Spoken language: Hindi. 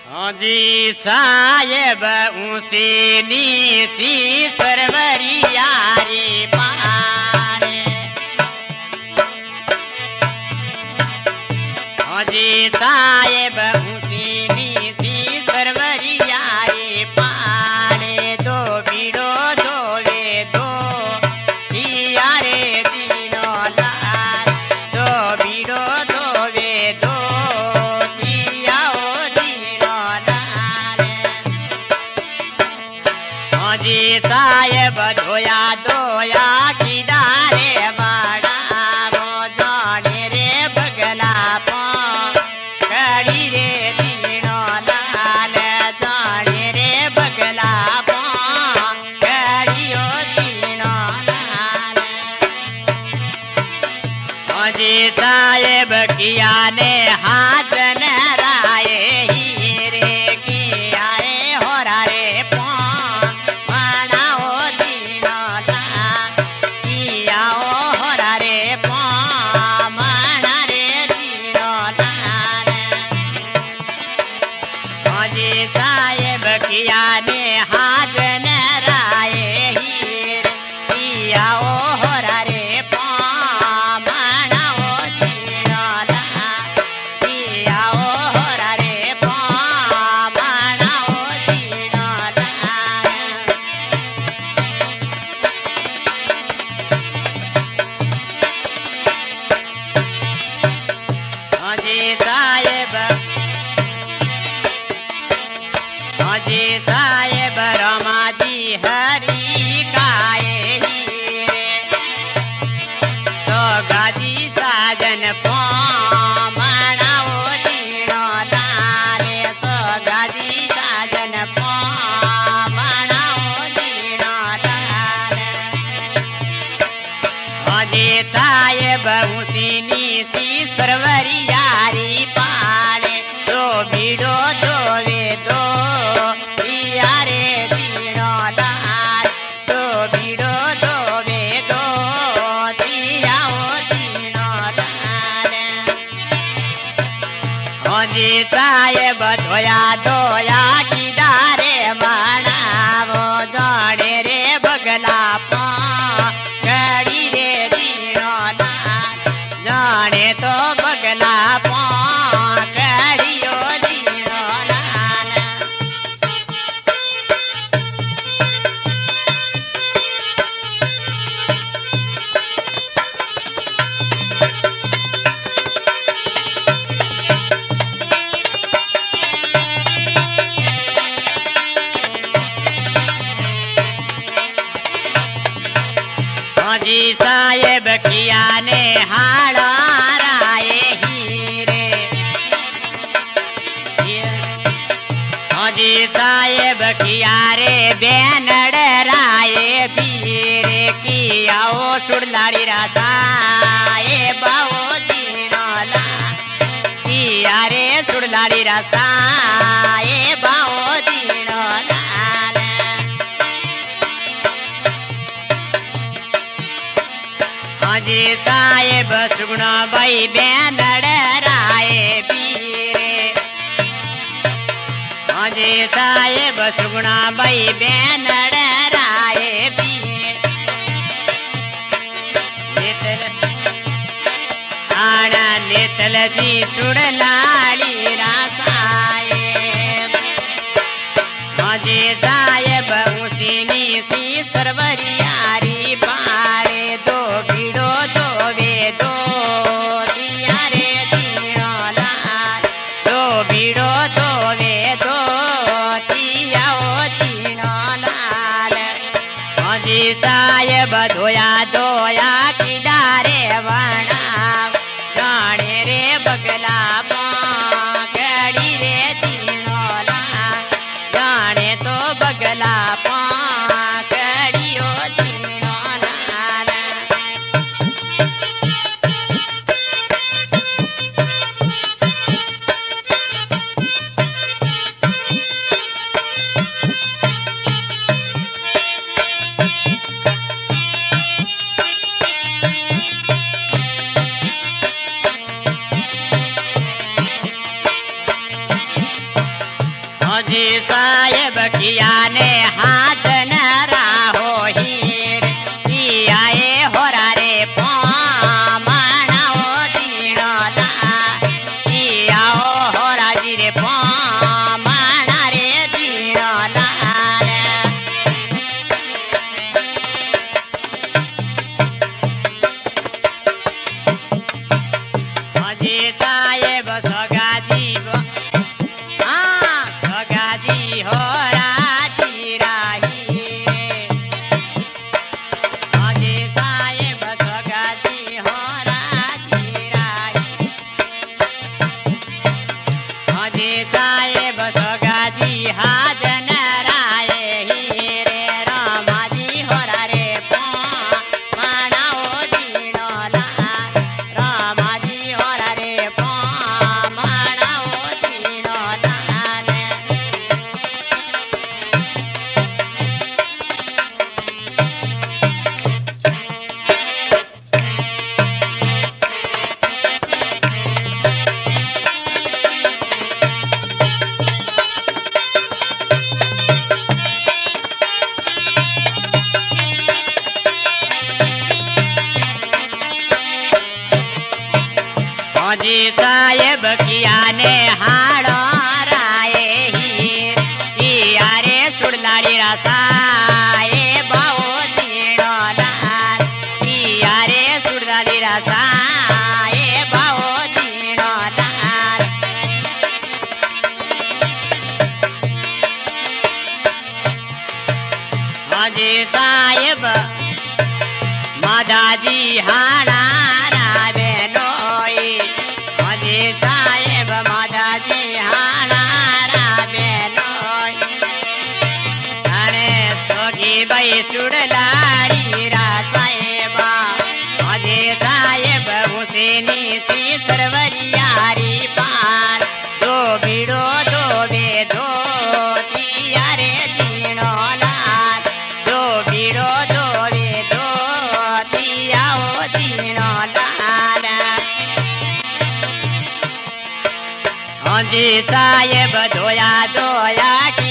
जी साहेब ऊंची नीची सरवरी यारी पारे जी साहेब ऊंची नीची सरवरी यारी पारे दो बीड़ो दोवे दो यारे तीनो लाल दो बीड़ो दोवे दो जी साहेब धोया धोया किदारे बड़ा वो जाने रे बगला पो कड़ी रे तीनों लाल जाने रे बगला पो कड़ियो तीनों लाल जी साहेब किया ने हाजन राये हीरे किया रे होरा रे साहेब किया ने हाजन राये हीर किया ओ होरा रे पामणा ओ जीरोला किया ओ होरा रे पामणा ओ जीरोला जी साहेब जी साहेब रमाजी हरी गाये हीरे सोगाजी साजन पामणा ओ जीणो लाले सोगाजी साजन पामणा ओ जीणो लाले जी साहेब ऊंची नीची सरवरी यारी पाले दो बीड़ो दोवे दो यारे तीनो लाल दो बीड़ो दोवे दो दियाओ तीनो लाल जी साहेब धोया धोया किदारे माना वो जाने रे बगला पो कड़ी रे तीनो लाल जाने तो बगला पो कड़ियो तीनो लाल जी साहेब किया ने हाड़ा राये हीरे जी साहेब किया रे बैनड़ राये बीरे किया ओ सुड़लाड़ी रासाए बाओ जीनोला किया रे सुड़लाड़ी रासाए बाओ जीनोला जी साहेब सुगुणा by बैनड़ Rai Bire ji Saheb Suguna by बैनड़ राये बीरे आना नेतल जी सुड़लाड़ी रासाए जी साहेब ऊंची नीची सरवरी यारी पारे दो बीड़ो दोवे दो दियारे तीनो लाल दो बीड़ो दोवे दो दियाओ तीनो लाल जी साहेब धोया धोया किदारे वणा जाने रे बगला पो कड़ी रे तीनो लाल जाने तो बगला पो कड़ियो जी साहेब किया ने हाजन राहो हीर आए होरा रे पामणाओ दीनोला आओ होरा जी रे पामणा रे दीनोला जी साहेब सगाजी सगाजी हो राजी राही जी साहेब सगाजी हो राजी राही जी साहेब सगाजी हाजन राय हीरे रामाजी हो रे पामणाओ दीनोला रामाजी हो रे पामणाओ दीनोला जी साहेब किया ने हाड़ो राये हीर यारे सुड़लाड़ी रासाए बाओ दीनोला यारे सुड़लाड़ी रासाए बाओ दीनोला जी साहेब मादाजी हाड़ा रावे नोई जी साहेब मादाजी हाड़ा रावे नोई अरे सोगी भाई सुड़लाड़ी रा साहेबा जी साहेब हुसैनी सी सरवरियारी पान दो बीड़ो दो वे दो तियारे दीनोला दो बीड़ो दो वे दो तियाओ दीनोला जी साहेब धोया धोया